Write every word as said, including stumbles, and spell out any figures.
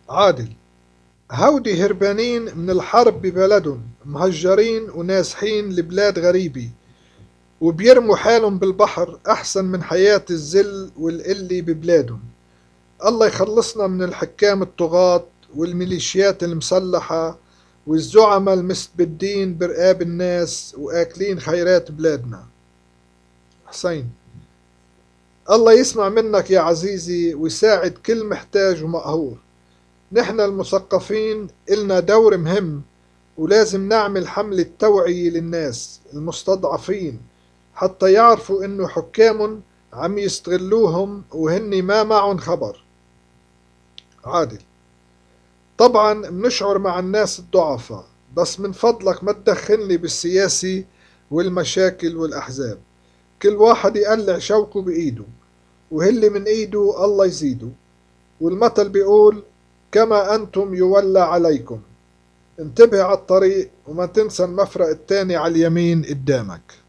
عادل. هودي هربانين من الحرب ببلدهم، مهجرين ونازحين لبلاد غريبة، وبيرموا حالهم بالبحر أحسن من حياة الذل والقلة ببلادهم. الله يخلصنا من الحكام الطغاة والميليشيات المسلحة والزعماء المستبدين برقاب الناس وآكلين خيرات بلادنا. حسين. الله يسمع منك يا عزيزي ويساعد كل محتاج ومقهور. نحن المثقفين إلنا دور مهم، ولازم نعمل حملة توعية للناس المستضعفين حتى يعرفوا إنه حكامهم عم يستغلوهم وهن ما معهم خبر. عادل. طبعا بنشعر مع الناس الضعفاء، بس من فضلك ما تدخلني بالسياسي والمشاكل والأحزاب. كل واحد يقلع شوكه بإيده، وهلي من إيده الله يزيده. والمثل بيقول: كما أنتم يولى عليكم. انتبه على الطريق وما تنسى المفرق التاني على اليمين قدامك.